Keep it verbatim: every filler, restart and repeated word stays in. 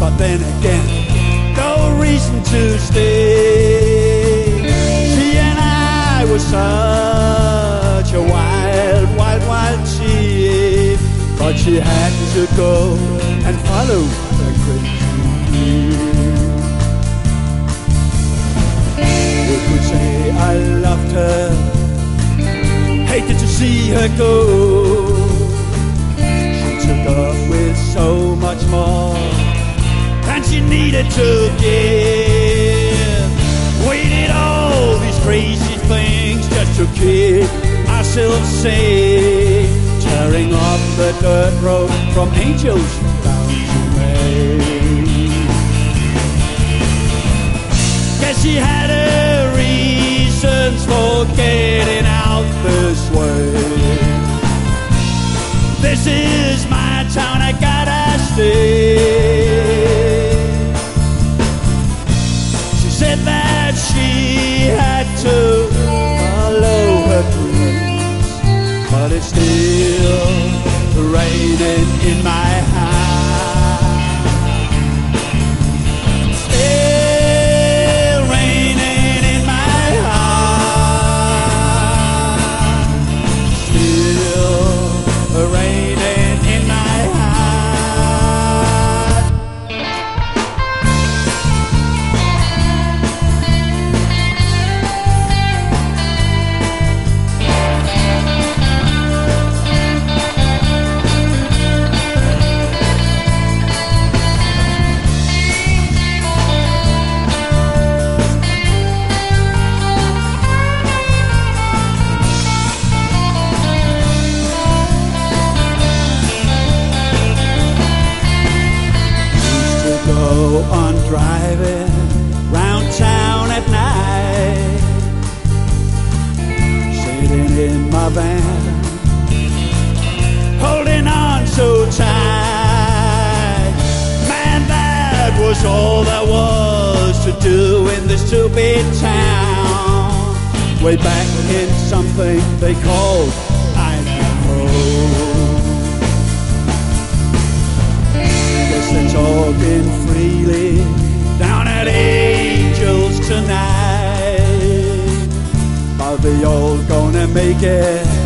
but then again, no reason to stay. She and I were such a wild, wild, wild team, but she had to go and follow the crazy dream. You could say I loved her, hated to see her go. She took off with so much more than she needed to give. We did all these crazy things just to keep ourselves safe, tearing up the dirt road from Angels down to Maine. Guess she had her reasons for getting out this way. This is my town, I gotta stay. She said that she had to follow her dreams, but it's still raining in my heart. Still raining in my heart. Still raining in my heart. Go on driving round town at night, sitting in my van, holding on so tight. Man, that was all there was to do in this stupid town, way back in something they called Idaho. They're talking freely down at Angels tonight. Are they all gonna make it?